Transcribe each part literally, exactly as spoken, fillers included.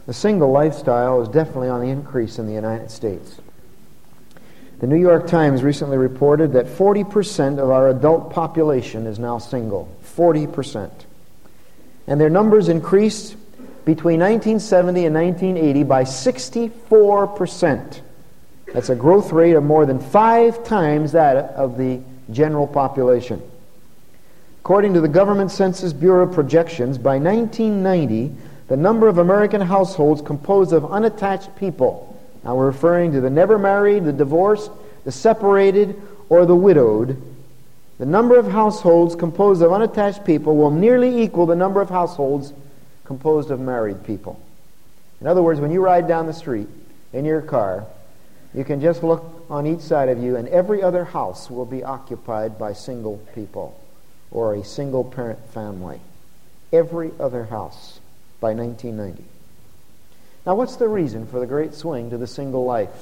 The single lifestyle is definitely on the increase in the United States. The New York Times recently reported that forty percent of our adult population is now single. forty percent. And their numbers increased between nineteen seventy and nineteen eighty by sixty-four percent. That's a growth rate of more than five times that of the general population. According to the Government Census Bureau projections, by nineteen ninety, the number of American households composed of unattached people, now we're referring to the never married, the divorced, the separated, or the widowed, the number of households composed of unattached people will nearly equal the number of households composed of married people. In other words, when you ride down the street in your car, you can just look on each side of you, and every other house will be occupied by single people or a single-parent family. Every other house by nineteen ninety. Now, what's the reason for the great swing to the single life?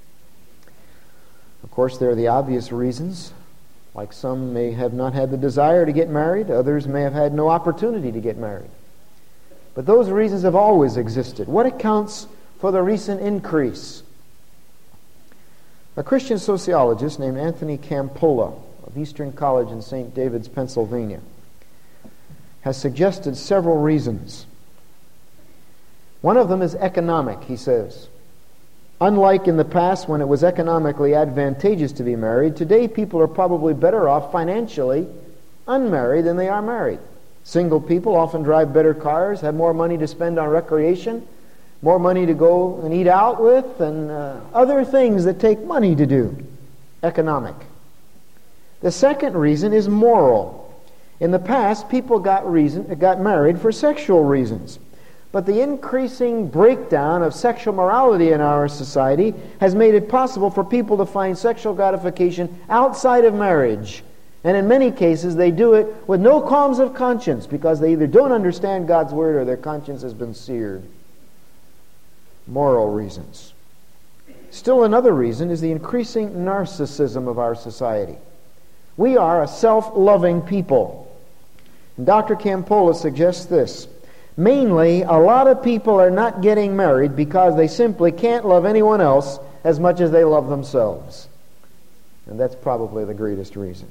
Of course, there are the obvious reasons. Like some may have not had the desire to get married, others may have had no opportunity to get married. But those reasons have always existed. What accounts for the recent increase? A Christian sociologist named Anthony Campola of Eastern College in Saint David's, Pennsylvania, has suggested several reasons. One of them is economic, he says. Unlike in the past when it was economically advantageous to be married, today people are probably better off financially unmarried than they are married. Single people often drive better cars, have more money to spend on recreation, more money to go and eat out with, and uh, other things that take money to do. Economic. The second reason is moral. In the past, people got reason got married for sexual reasons. But the increasing breakdown of sexual morality in our society has made it possible for people to find sexual gratification outside of marriage. And in many cases, they do it with no qualms of conscience because they either don't understand God's Word or their conscience has been seared. Moral reasons. Still another reason is the increasing narcissism of our society. We are a self-loving people. And Doctor Campola suggests this. Mainly, a lot of people are not getting married because they simply can't love anyone else as much as they love themselves. And that's probably the greatest reason.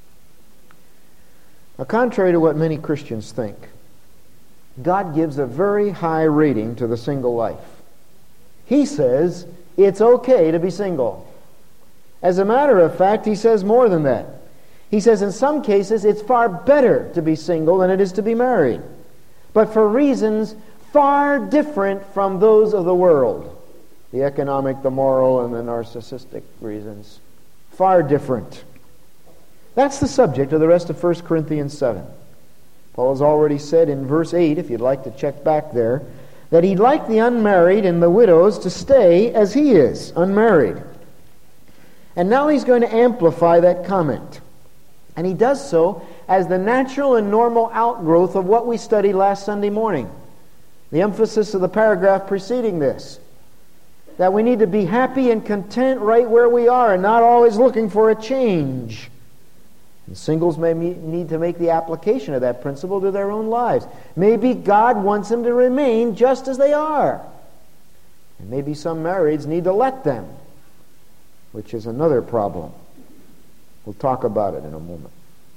Now, contrary to what many Christians think, God gives a very high rating to the single life. He says it's okay to be single. As a matter of fact, he says more than that. He says in some cases it's far better to be single than it is to be married, but for reasons far different from those of the world. The economic, the moral, and the narcissistic reasons. Far different. That's the subject of the rest of First Corinthians seven. Paul has already said in verse eight, if you'd like to check back there, that he'd like the unmarried and the widows to stay as he is, unmarried. And now he's going to amplify that comment. And he does so as the natural and normal outgrowth of what we studied last Sunday morning. The emphasis of the paragraph preceding this. That we need to be happy and content right where we are and not always looking for a change. And singles may need to make the application of that principle to their own lives. Maybe God wants them to remain just as they are. And maybe some marrieds need to let them, which is another problem. We'll talk about it in a moment.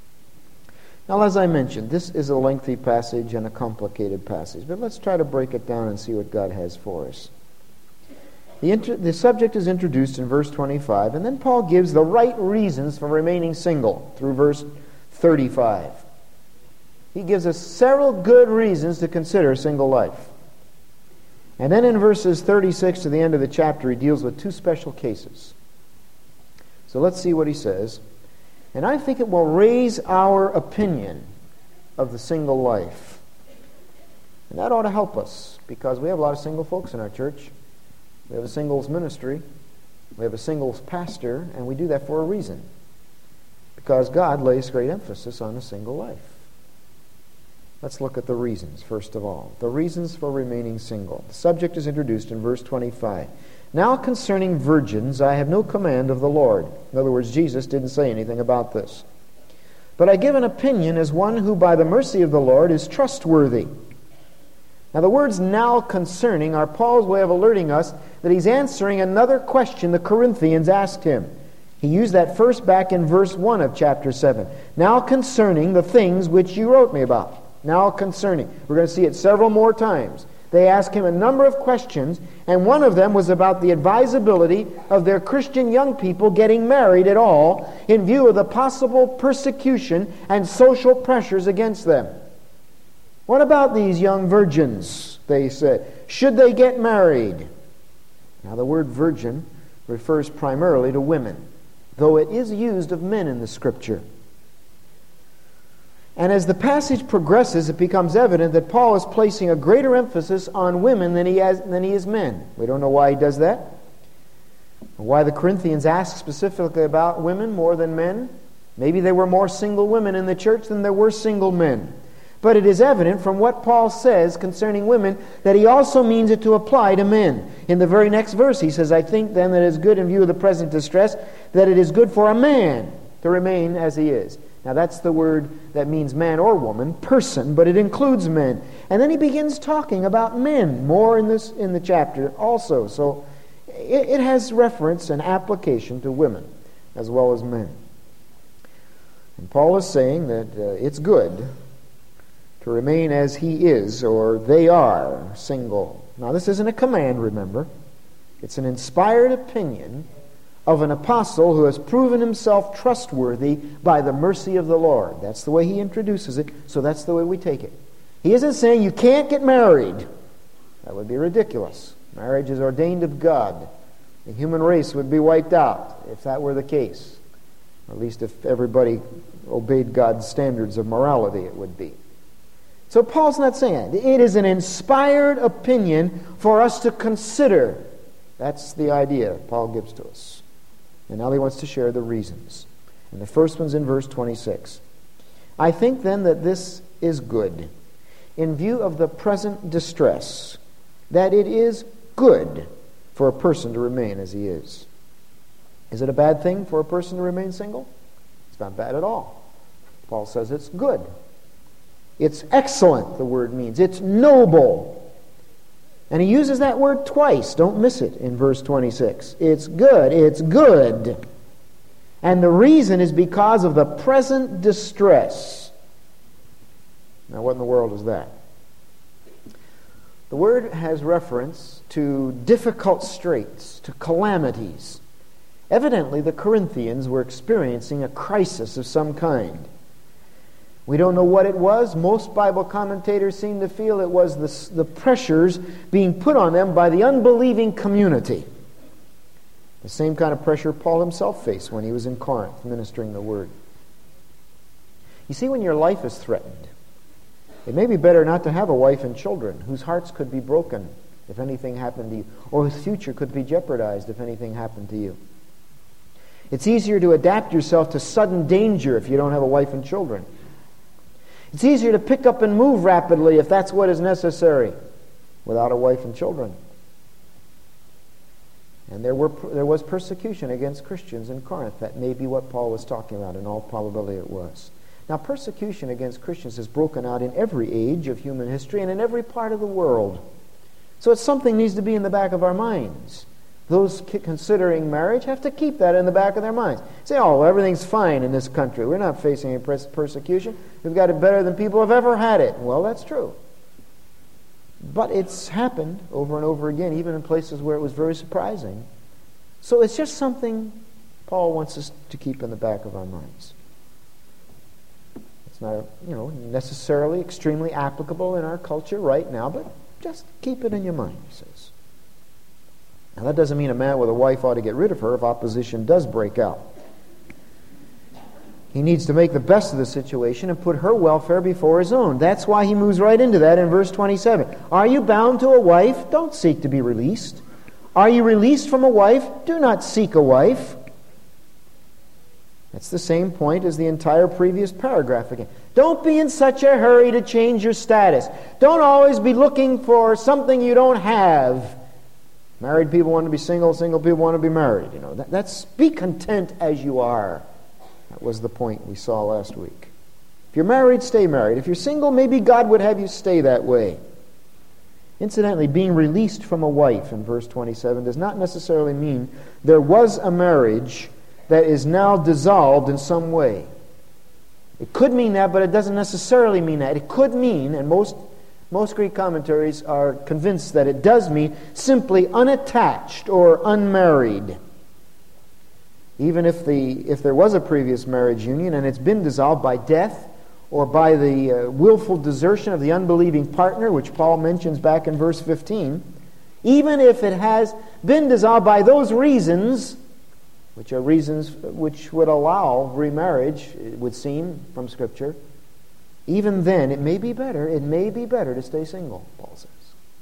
Now, as I mentioned, this is a lengthy passage and a complicated passage, but let's try to break it down and see what God has for us. The, inter- the subject is introduced in verse twenty-five, and then Paul gives the right reasons for remaining single through verse thirty-five. He gives us several good reasons to consider single life. And then in verses thirty-six to the end of the chapter, he deals with two special cases. So let's see what he says. And I think it will raise our opinion of the single life. And that ought to help us, because we have a lot of single folks in our church. We have a singles ministry. We have a singles pastor, and we do that for a reason. Because God lays great emphasis on a single life. Let's look at the reasons, first of all. The reasons for remaining single. The subject is introduced in verse twenty-five. Now concerning virgins, I have no command of the Lord. In other words, Jesus didn't say anything about this. But I give an opinion as one who by the mercy of the Lord is trustworthy. Now, the words "now concerning" are Paul's way of alerting us that he's answering another question the Corinthians asked him. He used that first back in verse one of chapter seven. Now concerning the things which you wrote me about. Now concerning. We're going to see it several more times. They asked him a number of questions, and one of them was about the advisability of their Christian young people getting married at all in view of the possible persecution and social pressures against them. What about these young virgins, they said? Should they get married? Now, the word virgin refers primarily to women, though it is used of men in the Scripture. And as the passage progresses, it becomes evident that Paul is placing a greater emphasis on women than he has, than he is men. We don't know why he does that. Why the Corinthians ask specifically about women more than men. Maybe there were more single women in the church than there were single men. But it is evident from what Paul says concerning women that he also means it to apply to men. In the very next verse he says, I think then that it is good in view of the present distress that it is good for a man to remain as he is. Now that's the word that means man or woman, person, but it includes men. And then he begins talking about men more in this in the chapter also. So it, it has reference and application to women as well as men. And Paul is saying that uh, it's good to remain as he is, or they are, single. Now, this isn't a command, remember. It's an inspired opinion of an apostle who has proven himself trustworthy by the mercy of the Lord. That's the way he introduces it, so that's the way we take it. He isn't saying you can't get married. That would be ridiculous. Marriage is ordained of God. The human race would be wiped out if that were the case. Or at least if everybody obeyed God's standards of morality, it would be. So Paul's not saying it. It is an inspired opinion for us to consider. That's the idea Paul gives to us. And now he wants to share the reasons. And the first one's in verse twenty-six. I think then that this is good, in view of the present distress, that it is good for a person to remain as he is. Is it a bad thing for a person to remain single? It's not bad at all. Paul says it's good. It's excellent, the word means. It's noble. And he uses that word twice. Don't miss it in verse twenty-six. It's good. It's good. And the reason is because of the present distress. Now, what in the world is that? The word has reference to difficult straits, to calamities. Evidently, the Corinthians were experiencing a crisis of some kind. We don't know what it was. Most Bible commentators seem to feel it was the, the pressures being put on them by the unbelieving community. The same kind of pressure Paul himself faced when he was in Corinth ministering the word. You see, when your life is threatened, it may be better not to have a wife and children whose hearts could be broken if anything happened to you, or whose future could be jeopardized if anything happened to you. It's easier to adapt yourself to sudden danger if you don't have a wife and children. It's easier to pick up and move rapidly if that's what is necessary without a wife and children. And there were there was persecution against Christians in Corinth. That may be what Paul was talking about. In all probability it was. Now, persecution against Christians has broken out in every age of human history and in every part of the world. So it's something that needs to be in the back of our minds. Those considering marriage have to keep that in the back of their minds. Say, oh, well, everything's fine in this country. We're not facing any persecution. We've got it better than people have ever had it. Well, that's true. But it's happened over and over again, even in places where it was very surprising. So it's just something Paul wants us to keep in the back of our minds. It's not, you know, necessarily extremely applicable in our culture right now, but just keep it in your mind, he says. Now, that doesn't mean a man with a wife ought to get rid of her if opposition does break out. He needs to make the best of the situation and put her welfare before his own. That's why he moves right into that in verse twenty-seven. Are you bound to a wife? Don't seek to be released. Are you released from a wife? Do not seek a wife. That's the same point as the entire previous paragraph again. Don't be in such a hurry to change your status. Don't always be looking for something you don't have. Married people want to be single, single people want to be married. You know, that, that's be content as you are. That was the point we saw last week. If you're married, stay married. If you're single, maybe God would have you stay that way. Incidentally, being released from a wife in verse twenty-seven does not necessarily mean there was a marriage that is now dissolved in some way. It could mean that, but it doesn't necessarily mean that. It could mean, and most, most Greek commentaries are convinced that it does mean, simply unattached or unmarried. Even if, the, if there was a previous marriage union and it's been dissolved by death, or by the uh, willful desertion of the unbelieving partner, which Paul mentions back in verse fifteen, even if it has been dissolved by those reasons, which are reasons which would allow remarriage, it would seem from Scripture, even then it may be better, it may be better to stay single, Paul says.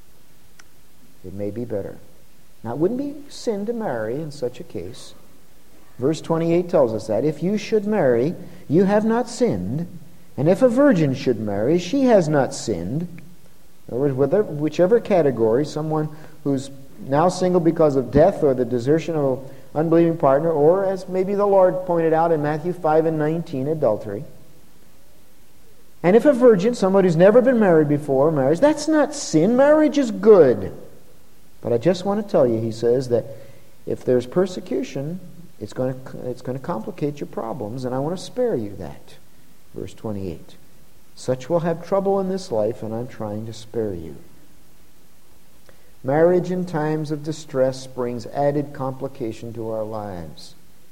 It may be better. Now, it wouldn't be sin to marry in such a case. Verse twenty-eight tells us that if you should marry, you have not sinned. And if a virgin should marry, she has not sinned. In other words, whichever category, someone who's now single because of death or the desertion of an unbelieving partner, or as maybe the Lord pointed out in Matthew five and nineteen, adultery. And if a virgin, somebody who's never been married before, marries, that's not sin. Marriage is good. But I just want to tell you, he says, that if there's persecution, it's going to, it's going to complicate your problems, and I want to spare you that. Verse twenty-eight. Such will have trouble in this life, and I'm trying to spare you. Marriage in times of distress brings added complication to our lives.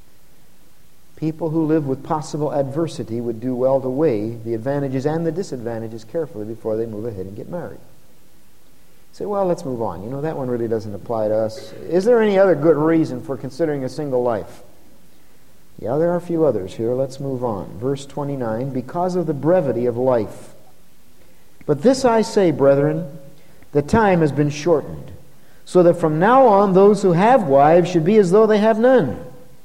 People who live with possible adversity would do well to weigh the advantages and the disadvantages carefully before they move ahead and get married. Say, well, let's move on. You know, that one really doesn't apply to us. Is there any other good reason for considering a single life? Yeah, there are a few others here. Let's move on. Verse twenty-nine, because of the brevity of life. But this I say, brethren, the time has been shortened, so that from now on those who have wives should be as though they have none.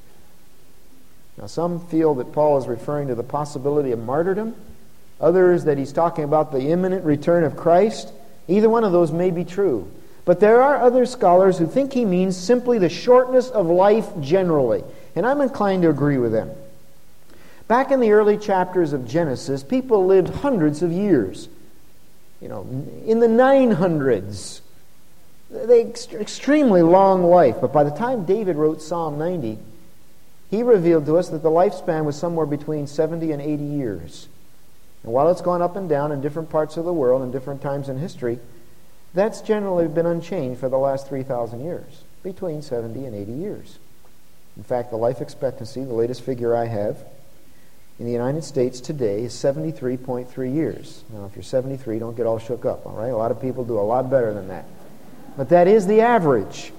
Now, some feel that Paul is referring to the possibility of martyrdom. Others that he's talking about the imminent return of Christ. Either one of those may be true. But there are other scholars who think he means simply the shortness of life generally. And I'm inclined to agree with them. Back in the early chapters of Genesis, people lived hundreds of years. You know, in the nine hundreds. They ext- extremely long life. But by the time David wrote Psalm ninety, he revealed to us that the lifespan was somewhere between seventy and eighty years. And while it's gone up and down in different parts of the world and different times in history, that's generally been unchanged for the last three thousand years, between seventy and eighty years. In fact, the life expectancy, the latest figure I have, in the United States today is seventy-three point three years. Now, if you're seventy-three, don't get all shook up, all right? A lot of people do a lot better than that. But that is the average.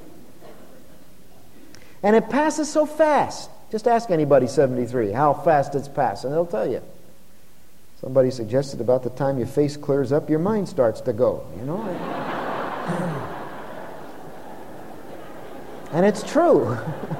And it passes so fast. Just ask anybody seventy-three how fast it's passed, and they'll tell you. Somebody suggested about the time your face clears up, your mind starts to go, you know? And it's true.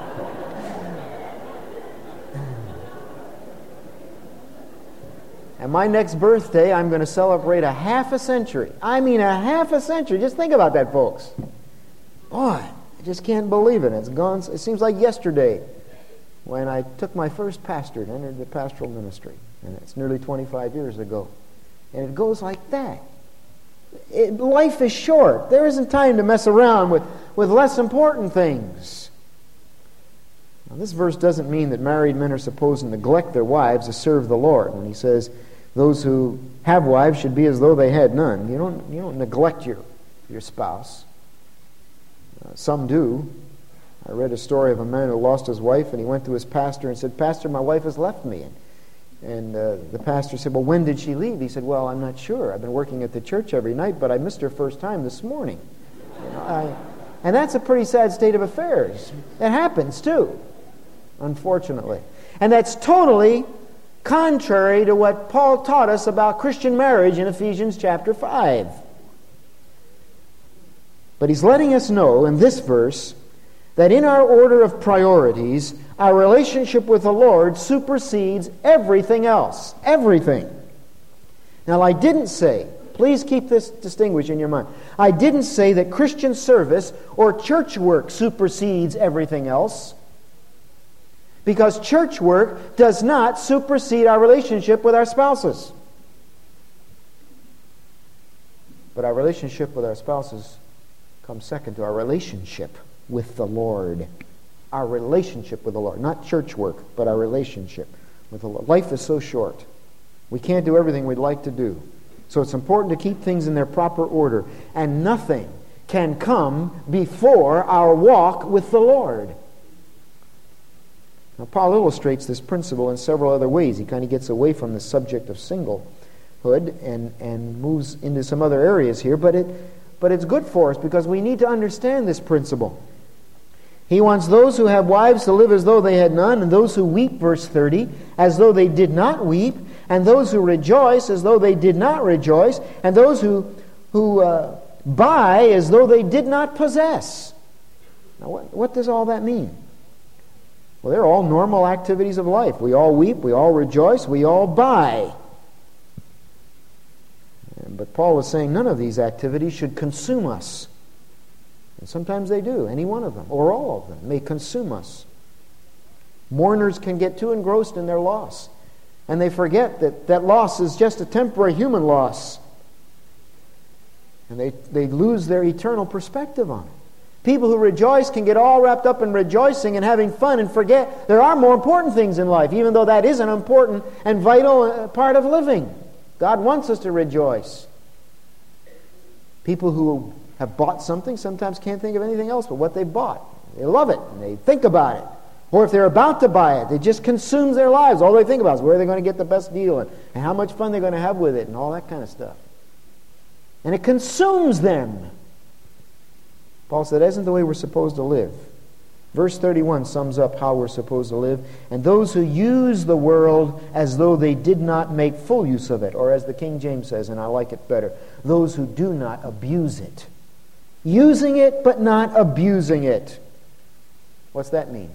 And my next birthday, I'm going to celebrate a half a century. I mean a half a century. Just think about that, folks. Boy, I just can't believe it. It's gone. It seems like yesterday when I took my first pastor and entered the pastoral ministry. And it's nearly twenty-five years ago. And it goes like that. It, life is short. There isn't time to mess around with, with less important things. Now, this verse doesn't mean that married men are supposed to neglect their wives to serve the Lord. When he says those who have wives should be as though they had none. You don't, you don't neglect your, your spouse. Uh, some do. I read a story of a man who lost his wife, and he went to his pastor and said, "Pastor, my wife has left me." And, and uh, the pastor said, "Well, when did she leave?" He said, "Well, I'm not sure. I've been working at the church every night, but I missed her first time this morning." You know, I, and that's a pretty sad state of affairs. It happens, too, unfortunately. And that's totally contrary to what Paul taught us about Christian marriage in Ephesians chapter five. But he's letting us know in this verse that in our order of priorities, our relationship with the Lord supersedes everything else. Everything. Now, I didn't say, please keep this distinguished in your mind, I didn't say that Christian service or church work supersedes everything else. Because church work does not supersede our relationship with our spouses. But our relationship with our spouses comes second to our relationship with the Lord. Our relationship with the Lord. Not church work, but our relationship with the Lord. Life is so short. We can't do everything we'd like to do. So it's important to keep things in their proper order. And nothing can come before our walk with the Lord. Now, Paul illustrates this principle in several other ways. He kind of gets away from the subject of singlehood and, and moves into some other areas here. But it, but it's good for us because we need to understand this principle. He wants those who have wives to live as though they had none, and those who weep, verse thirty, as though they did not weep, and those who rejoice as though they did not rejoice, and those who, who uh, buy as though they did not possess. Now, what, what does all that mean? Well, they're all normal activities of life. We all weep, we all rejoice, we all buy. But Paul was saying none of these activities should consume us. And sometimes they do. Any one of them, or all of them, may consume us. Mourners can get too engrossed in their loss. And they forget that that loss is just a temporary human loss. And they, they lose their eternal perspective on it. People who rejoice can get all wrapped up in rejoicing and having fun and forget there are more important things in life, even though that is an important and vital part of living. God wants us to rejoice. People who have bought something sometimes can't think of anything else but what they bought. They love it and they think about it. Or if they're about to buy it, it just consumes their lives. All they think about is where they're going to get the best deal and, and how much fun they're going to have with it and all that kind of stuff. And it consumes them. Paul said, that isn't the way we're supposed to live. Verse thirty-one sums up how we're supposed to live. And those who use the world as though they did not make full use of it. Or as the King James says, and I like it better, those who do not abuse it. Using it, but not abusing it. What's that mean?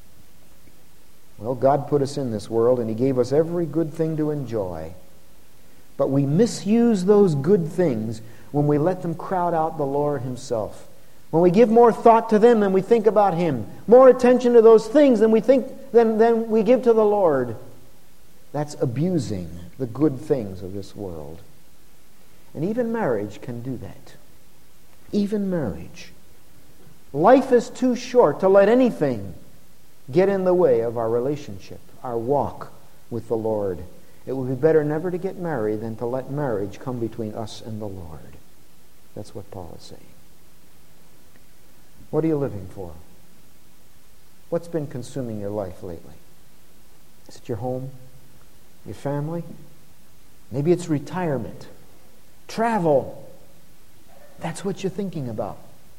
Well, God put us in this world, and He gave us every good thing to enjoy. But we misuse those good things when we let them crowd out the Lord Himself. When we give more thought to them than we think about Him. More attention to those things than we think than, than we give to the Lord. That's abusing the good things of this world. And even marriage can do that. Even marriage. Life is too short to let anything get in the way of our relationship, our walk with the Lord. It would be better never to get married than to let marriage come between us and the Lord. That's what Paul is saying. What are you living for? What's been consuming your life lately? Is it your home? Your family? Maybe it's retirement. Travel. That's what you're thinking about.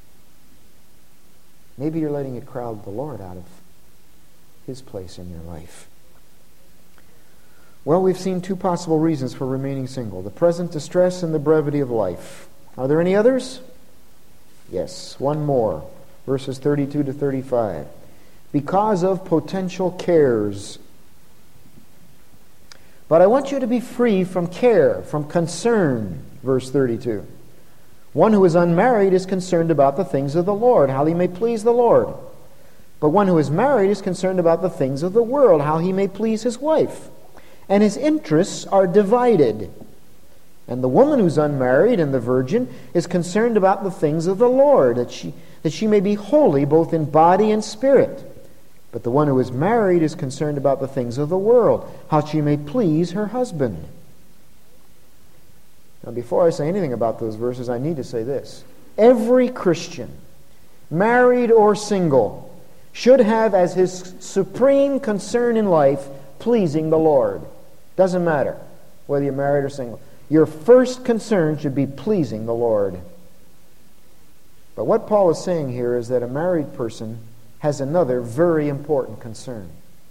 Maybe you're letting it crowd the Lord out of His place in your life. Well, we've seen two possible reasons for remaining single. The present distress and the brevity of life. Are there any others? Yes, one more. Verses thirty-two to thirty-five. Because of potential cares. But I want you to be free from care, from concern. Verse thirty-two. One who is unmarried is concerned about the things of the Lord, how he may please the Lord. But one who is married is concerned about the things of the world, how he may please his wife. And his interests are divided. And the woman who's unmarried and the virgin is concerned about the things of the Lord, that she, that she may be holy both in body and spirit. But the one who is married is concerned about the things of the world, how she may please her husband. Now, before I say anything about those verses, I need to say this. Every Christian, married or single, should have as his supreme concern in life pleasing the Lord. Doesn't matter whether you're married or single. Your first concern should be pleasing the Lord. But what Paul is saying here is that a married person has another very important concern.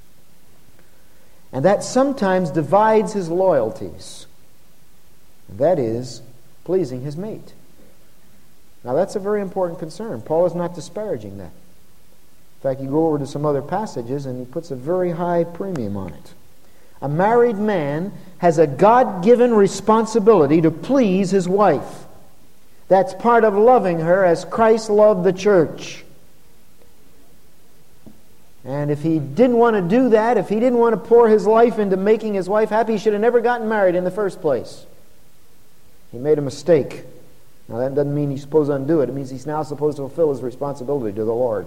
And that sometimes divides his loyalties. And that is pleasing his mate. Now that's a very important concern. Paul is not disparaging that. In fact, you go over to some other passages and he puts a very high premium on it. A married man has a God-given responsibility to please his wife. That's part of loving her as Christ loved the church. And if he didn't want to do that, if he didn't want to pour his life into making his wife happy, he should have never gotten married in the first place. He made a mistake. Now that doesn't mean he's supposed to undo it. It means he's now supposed to fulfill his responsibility to the Lord.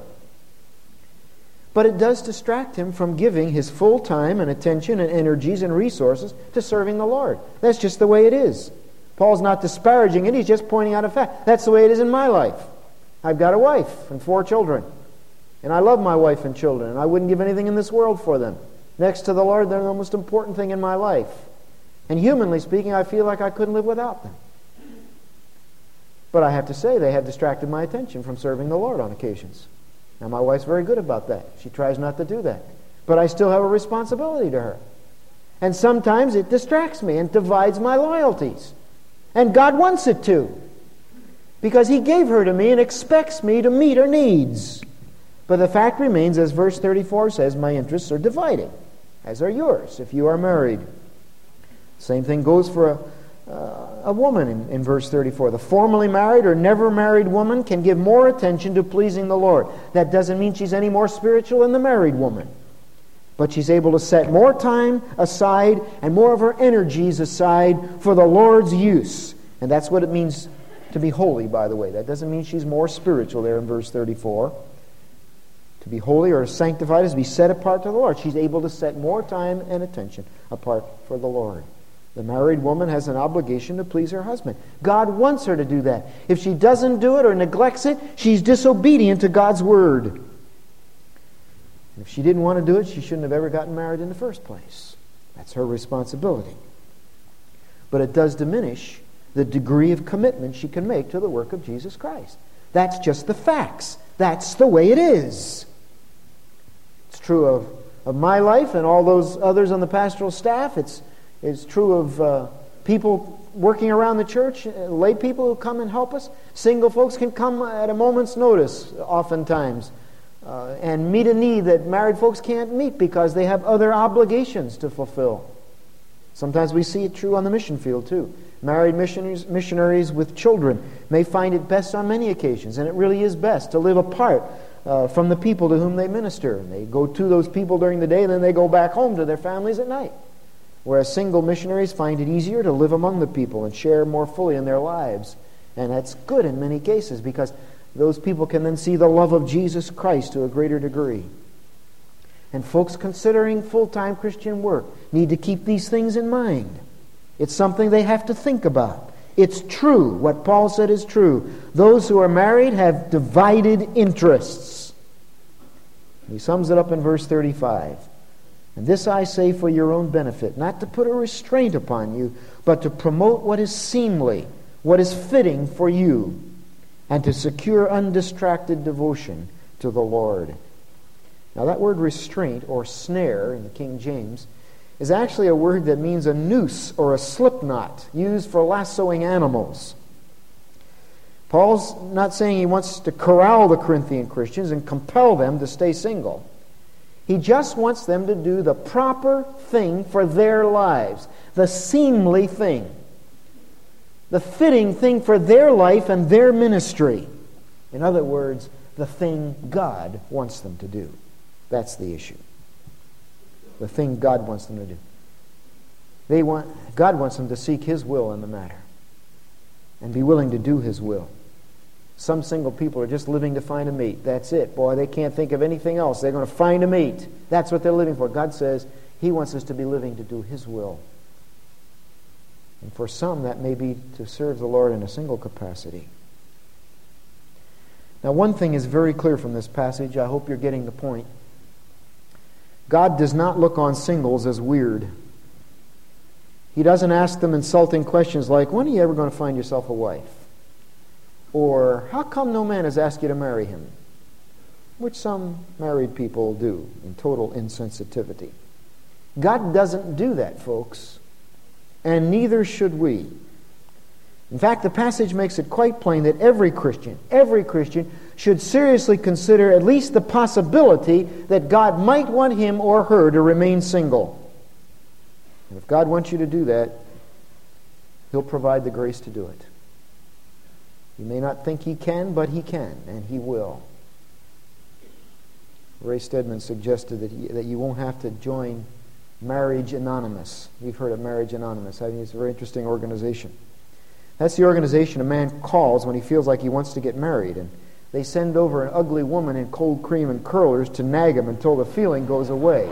But it does distract him from giving his full time and attention and energies and resources to serving the Lord. That's just the way it is. Paul's not disparaging it. He's just pointing out a fact. That's the way it is in my life. I've got a wife and four children. And I love my wife and children. And I wouldn't give anything in this world for them. Next to the Lord, they're the most important thing in my life. And humanly speaking, I feel like I couldn't live without them. But I have to say, they have distracted my attention from serving the Lord on occasions. Now, my wife's very good about that. She tries not to do that. But I still have a responsibility to her. And sometimes it distracts me and divides my loyalties. And God wants it to. Because He gave her to me and expects me to meet her needs. But the fact remains, as verse thirty-four says, my interests are divided, as are yours if you are married. Same thing goes for a, uh, a woman in, in verse thirty-four. The formerly married or never married woman can give more attention to pleasing the Lord. That doesn't mean she's any more spiritual than the married woman. But she's able to set more time aside and more of her energies aside for the Lord's use. And that's what it means to be holy, by the way. That doesn't mean she's more spiritual there in verse thirty-four. To be holy or sanctified is to be set apart to the Lord. She's able to set more time and attention apart for the Lord. The married woman has an obligation to please her husband. God wants her to do that. If she doesn't do it or neglects it, she's disobedient to God's word. And if she didn't want to do it, she shouldn't have ever gotten married in the first place. That's her responsibility. But it does diminish the degree of commitment she can make to the work of Jesus Christ. That's just the facts. That's the way it is. It's true of, of my life and all those others on the pastoral staff. It's, it's true of uh, people working around the church, uh, lay people who come and help us. Single folks can come at a moment's notice oftentimes uh, and meet a need that married folks can't meet because they have other obligations to fulfill. Sometimes we see it true on the mission field too. Married missionaries, missionaries with children may find it best on many occasions, and it really is best to live apart uh, from the people to whom they minister. And they go to those people during the day, and then they go back home to their families at night. Whereas single missionaries find it easier to live among the people and share more fully in their lives. And that's good in many cases because those people can then see the love of Jesus Christ to a greater degree. And folks considering full-time Christian work need to keep these things in mind. It's something they have to think about. It's true. What Paul said is true. Those who are married have divided interests. He sums it up in verse thirty-five. And this I say for your own benefit, not to put a restraint upon you, but to promote what is seemly, what is fitting for you, and to secure undistracted devotion to the Lord. Now that word restraint, or snare in the King James, is actually a word that means a noose or a slip knot used for lassoing animals. Paul's not saying he wants to corral the Corinthian Christians and compel them to stay single. He just wants them to do the proper thing for their lives, the seemly thing, the fitting thing for their life and their ministry. In other words, the thing God wants them to do. That's the issue. The thing God wants them to do. They want God wants them to seek His will in the matter and be willing to do His will. Some single people are just living to find a mate. That's it. Boy, they can't think of anything else. They're going to find a mate. That's what they're living for. God says He wants us to be living to do His will. And for some, that may be to serve the Lord in a single capacity. Now, one thing is very clear from this passage. I hope you're getting the point. God does not look on singles as weird. He doesn't ask them insulting questions like, when are you ever going to find yourself a wife? Or, how come no man has asked you to marry him? Which some married people do in total insensitivity. God doesn't do that, folks. And neither should we. In fact, the passage makes it quite plain that every Christian, every Christian should seriously consider at least the possibility that God might want him or her to remain single. And if God wants you to do that, He'll provide the grace to do it. You may not think He can, but He can, and He will. Ray Stedman suggested that, he, that you won't have to join Marriage Anonymous. We've heard of Marriage Anonymous. I think it's a very interesting organization. That's the organization a man calls when he feels like he wants to get married. And they send over an ugly woman in cold cream and curlers to nag him until the feeling goes away.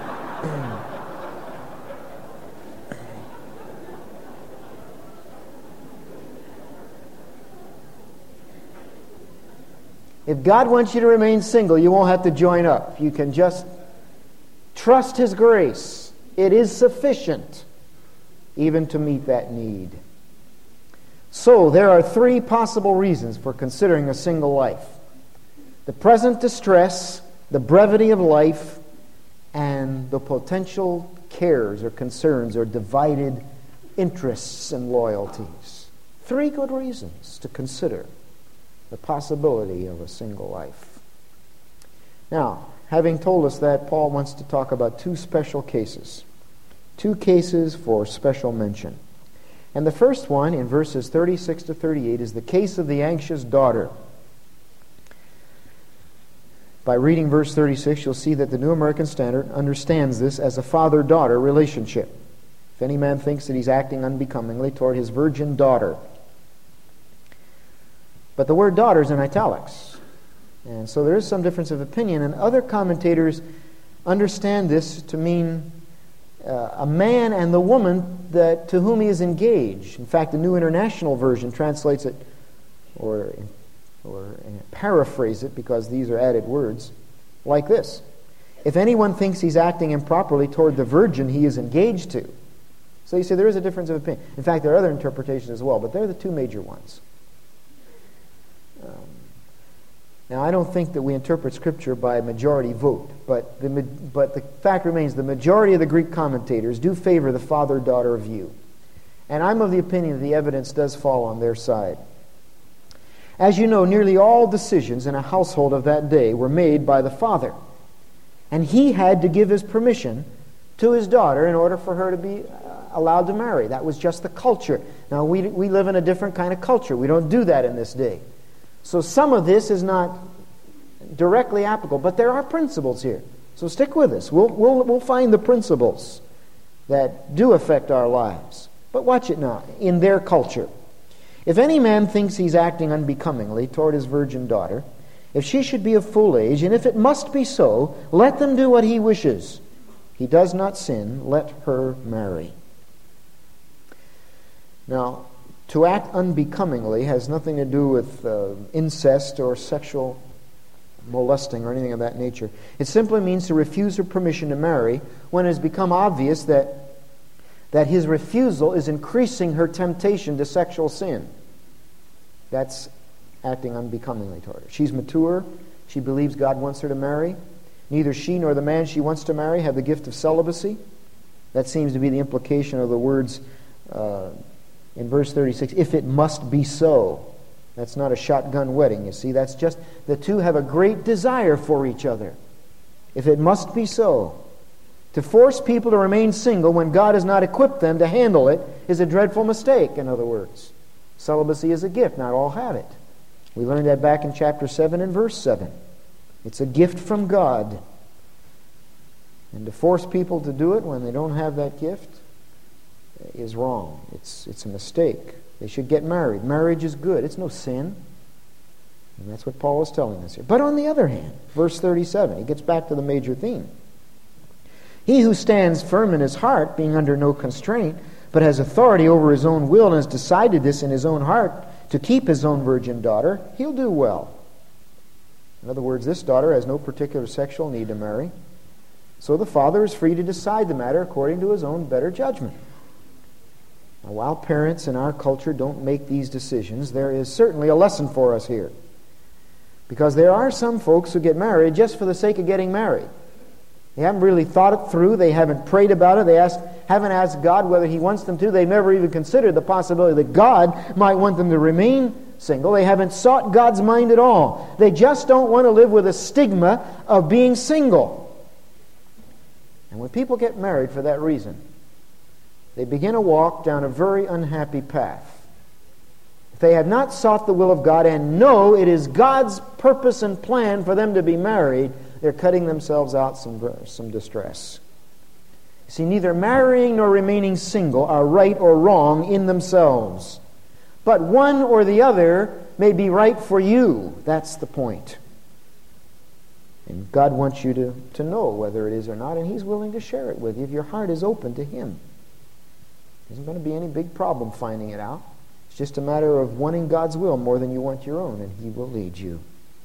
If God wants you to remain single, you won't have to join up. You can just trust His grace. It is sufficient even to meet that need. So, there are three possible reasons for considering a single life: the present distress, the brevity of life, and the potential cares or concerns or divided interests and loyalties. Three good reasons to consider the possibility of a single life. Now, having told us that, Paul wants to talk about two special cases. Two cases for special mention. And the first one, in verses thirty-six to thirty-eight, is the case of the anxious daughter. By reading verse thirty-six, you'll see that the New American Standard understands this as a father-daughter relationship. If any man thinks that he's acting unbecomingly toward his virgin daughter. But the word daughter is in italics. And so there is some difference of opinion, and other commentators understand this to mean uh, a man and the woman that to whom he is engaged. In fact, the New International Version translates it, or, or paraphrase it, because these are added words, like this: if anyone thinks he's acting improperly toward the virgin he is engaged to. So you see, there is a difference of opinion. In fact, there are other interpretations as well, but they're the two major ones. Um, now, I don't think that we interpret Scripture by majority vote, but the, but the fact remains the majority of the Greek commentators do favor the father-daughter view. And I'm of the opinion that the evidence does fall on their side. As you know, nearly all decisions in a household of that day were made by the father. And he had to give his permission to his daughter in order for her to be allowed to marry. That was just the culture. Now, we, we live in a different kind of culture. We don't do that in this day. So some of this is not directly applicable, but there are principles here. So stick with us. We'll, we'll, we'll find the principles that do affect our lives. But watch it now. In their culture, if any man thinks he's acting unbecomingly toward his virgin daughter, if she should be of full age, and if it must be so, let them do what he wishes. He does not sin, let her marry. Now, to act unbecomingly has nothing to do with uh, incest or sexual molesting or anything of that nature. It simply means to refuse her permission to marry when it has become obvious that, that his refusal is increasing her temptation to sexual sin. That's acting unbecomingly toward her. She's mature. She believes God wants her to marry. Neither she nor the man she wants to marry have the gift of celibacy. That seems to be the implication of the words uh, in verse thirty-six, if it must be so. That's not a shotgun wedding, you see. That's just the two have a great desire for each other. If it must be so. To force people to remain single when God has not equipped them to handle it is a dreadful mistake, in other words. Celibacy is a gift. Not all have it. We learned that back in chapter seven and verse seven. It's a gift from God. And to force people to do it when they don't have that gift is wrong. It's, it's a mistake. They should get married. Marriage is good. It's no sin. And that's what Paul is telling us here. But on the other hand, verse thirty-seven, he gets back to the major theme. He who stands firm in his heart, being under no constraint, but has authority over his own will and has decided this in his own heart to keep his own virgin daughter, he'll do well. In other words, this daughter has no particular sexual need to marry. So the father is free to decide the matter according to his own better judgment. Now, while parents in our culture don't make these decisions, there is certainly a lesson for us here. Because there are some folks who get married just for the sake of getting married. They haven't really thought it through. They haven't prayed about it. They asked, haven't asked God whether He wants them to. They've never even considered the possibility that God might want them to remain single. They haven't sought God's mind at all. They just don't want to live with a stigma of being single. And when people get married for that reason, they begin to walk down a very unhappy path. If they have not sought the will of God and know it is God's purpose and plan for them to be married, they're cutting themselves out some, some distress. See, neither marrying nor remaining single are right or wrong in themselves. But one or the other may be right for you. That's the point. And God wants you to, to know whether it is or not, and He's willing to share it with you if your heart is open to Him. There isn't going to be any big problem finding it out. It's just a matter of wanting God's will more than you want your own, and He will lead you.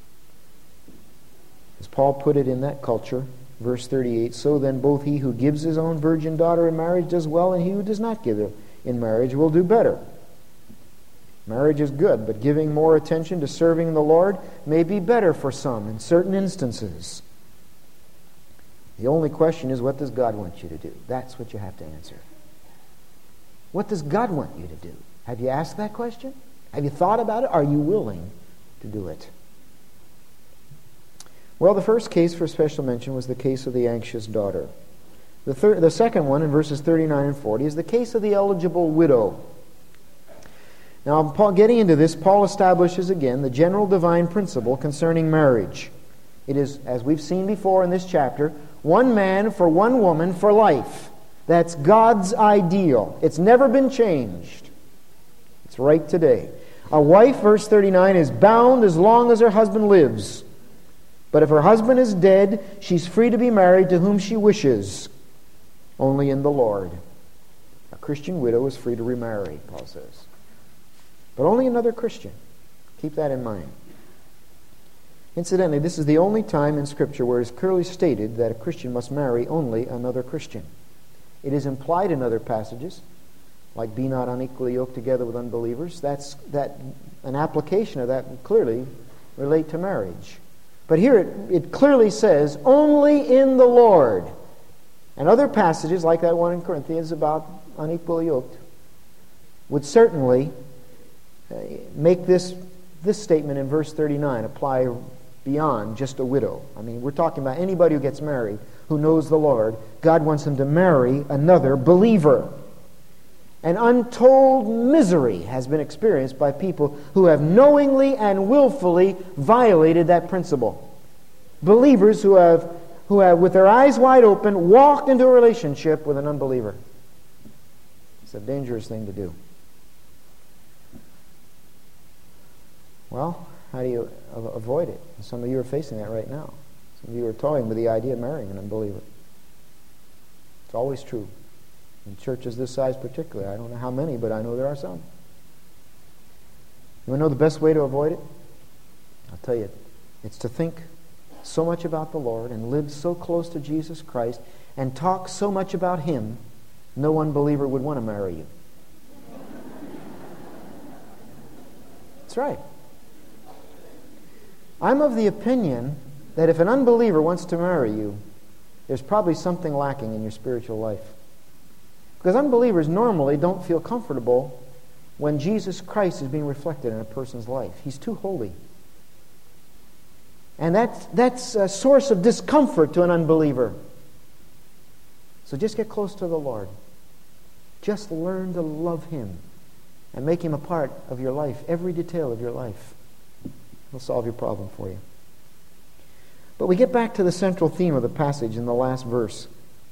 As Paul put it in that culture, verse thirty-eight, so then both he who gives his own virgin daughter in marriage does well, and he who does not give her in marriage will do better. Marriage is good, but giving more attention to serving the Lord may be better for some in certain instances. The only question is, what does God want you to do? That's what you have to answer. What does God want you to do? Have you asked that question? Have you thought about it? Are you willing to do it? Well, the first case for special mention was the case of the anxious daughter. The, third, the second one, in verses thirty-nine and forty, is the case of the eligible widow. Now, Paul, getting into this, Paul establishes again the general divine principle concerning marriage. It is, as we've seen before in this chapter, one man for one woman for life. That's God's ideal. It's never been changed. It's right today. A wife, verse thirty-nine, is bound as long as her husband lives. But if her husband is dead, she's free to be married to whom she wishes, only in the Lord. A Christian widow is free to remarry, Paul says. But only another Christian. Keep that in mind. Incidentally, this is the only time in Scripture where it is clearly stated that a Christian must marry only another Christian. It is implied in other passages, like be not unequally yoked together with unbelievers. That's that an application of that would clearly relate to marriage. But here it, it clearly says, only in the Lord. And other passages, like that one in Corinthians about unequally yoked, would certainly make this, this statement in verse thirty-nine apply beyond just a widow. I mean, we're talking about anybody who gets married who knows the Lord. God wants him to marry another believer. An untold misery has been experienced by people who have knowingly and willfully violated that principle. Believers who have, who have, with their eyes wide open, walked into a relationship with an unbeliever. It's a dangerous thing to do. Well, how do you avoid it? Some of you are facing that right now. Some of you are toying with the idea of marrying an unbeliever. It's always true. In churches this size particularly. I don't know how many, but I know there are some. You want to know the best way to avoid it? I'll tell you. It's to think so much about the Lord and live so close to Jesus Christ and talk so much about Him, no unbeliever would want to marry you. That's right. I'm of the opinion that if an unbeliever wants to marry you, there's probably something lacking in your spiritual life. Because unbelievers normally don't feel comfortable when Jesus Christ is being reflected in a person's life. He's too holy. And that's, that's a source of discomfort to an unbeliever. So just get close to the Lord. Just learn to love Him and make Him a part of your life, every detail of your life. He'll solve your problem for you. But we get back to the central theme of the passage in the last verse.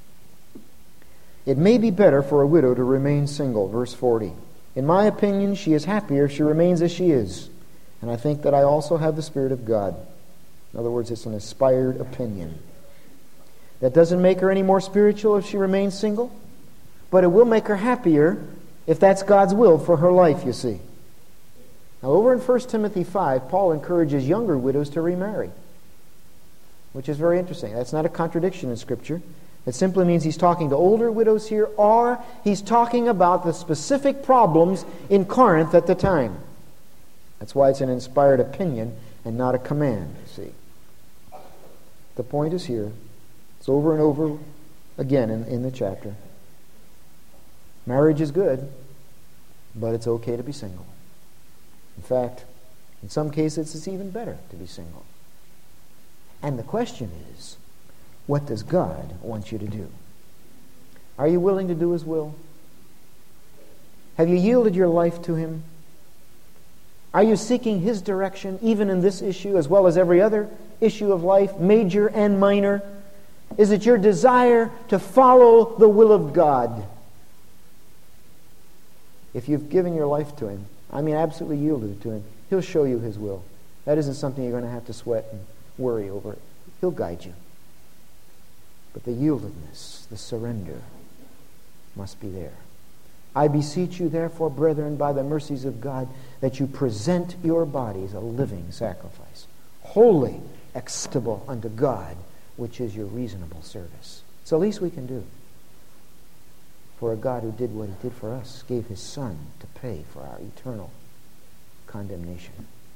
It may be better for a widow to remain single, verse forty. In my opinion, she is happier if she remains as she is. And I think that I also have the Spirit of God. In other words, it's an inspired opinion. That doesn't make her any more spiritual if she remains single, but it will make her happier if that's God's will for her life, you see. Now, over in First Timothy five, Paul encourages younger widows to remarry, which is very interesting. That's not a contradiction in Scripture. It simply means he's talking to older widows here, or he's talking about the specific problems in Corinth at the time. That's why it's an inspired opinion and not a command, you see. The point is here. It's over and over again in, in the chapter. Marriage is good, but it's okay to be single. In fact, in some cases, it's even better to be single. And the question is, what does God want you to do? Are you willing to do His will? Have you yielded your life to Him? Are you seeking His direction, even in this issue, as well as every other issue of life, major and minor? Is it your desire to follow the will of God? If you've given your life to Him, I mean absolutely yielded to Him, He'll show you His will. That isn't something you're going to have to sweat and worry over. He'll guide you. But the yieldedness, the surrender, must be there. I beseech you, therefore, brethren, by the mercies of God, that you present your bodies a living sacrifice, holy, acceptable unto God, which is your reasonable service. It's the least we can do. For a God who did what He did for us, gave His Son to pay for our eternal condemnation.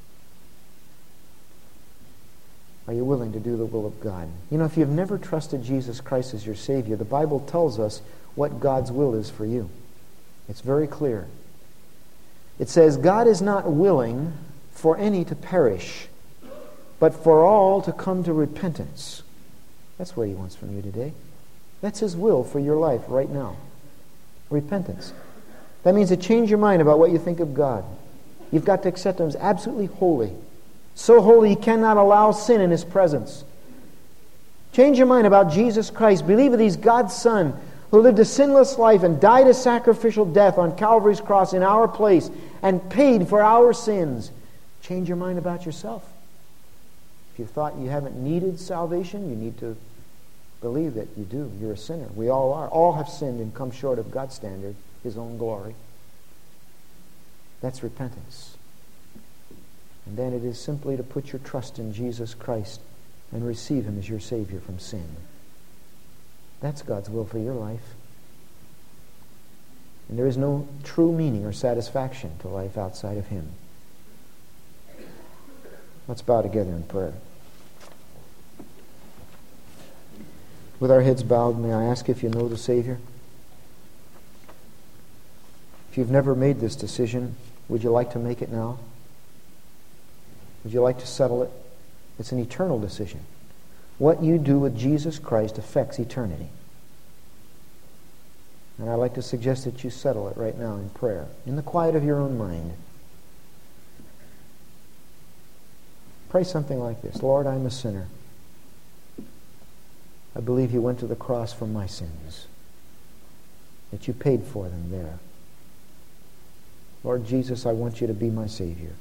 Are you willing to do the will of God? You know, if you've never trusted Jesus Christ as your Savior, the Bible tells us what God's will is for you. It's very clear. It says, God is not willing for any to perish, but for all to come to repentance. That's what He wants from you today. That's His will for your life right now. Repentance. That means to change your mind about what you think of God. You've got to accept Him as absolutely holy. So holy you cannot allow sin in His presence. Change your mind about Jesus Christ. Believe that He's God's Son who lived a sinless life and died a sacrificial death on Calvary's cross in our place and paid for our sins. Change your mind about yourself. If you thought you haven't needed salvation, you need to believe that you do. You're a sinner. We all are. All have sinned and come short of God's standard, His own glory. That's repentance. And then it is simply to put your trust in Jesus Christ and receive Him as your Savior from sin. That's God's will for your life. And there is no true meaning or satisfaction to life outside of Him. Let's bow together in prayer. With our heads bowed, may I ask if you know the Savior? If you've never made this decision, would you like to make it now? Would you like to settle it? It's an eternal decision. What you do with Jesus Christ affects eternity. And I'd like to suggest that you settle it right now in prayer, in the quiet of your own mind. Pray something like this. Lord, I'm a sinner. I believe You went to the cross for my sins, that You paid for them there. Lord Jesus, I want You to be my Savior.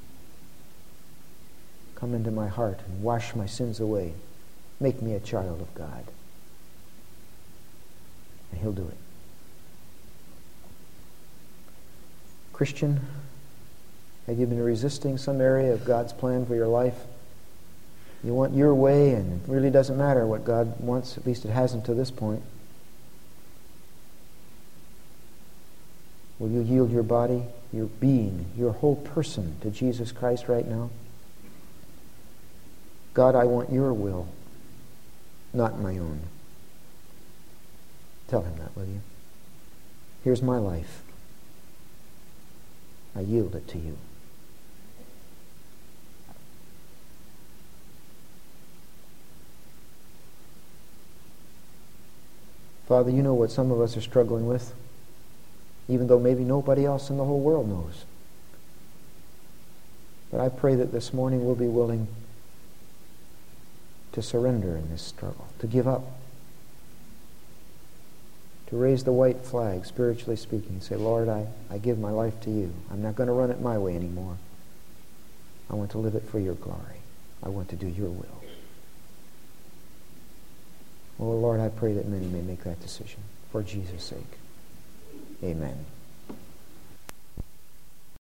Come into my heart and wash my sins away. Make me a child of God. And He'll do it. Christian, have you been resisting some area of God's plan for your life? You want your way, and it really doesn't matter what God wants, at least it hasn't to this point. Will you yield your body, your being, your whole person to Jesus Christ right now? God, I want Your will, not my own. Tell Him that, will you? Here's my life. I yield it to You. Father, You know what some of us are struggling with, even though maybe nobody else in the whole world knows. But I pray that this morning we'll be willing to surrender in this struggle, to give up, to raise the white flag, spiritually speaking, say, Lord, I, I give my life to You. I'm not going to run it my way anymore. I want to live it for Your glory. I want to do Your will. Oh, Lord, I pray that many may make that decision for Jesus' sake. Amen.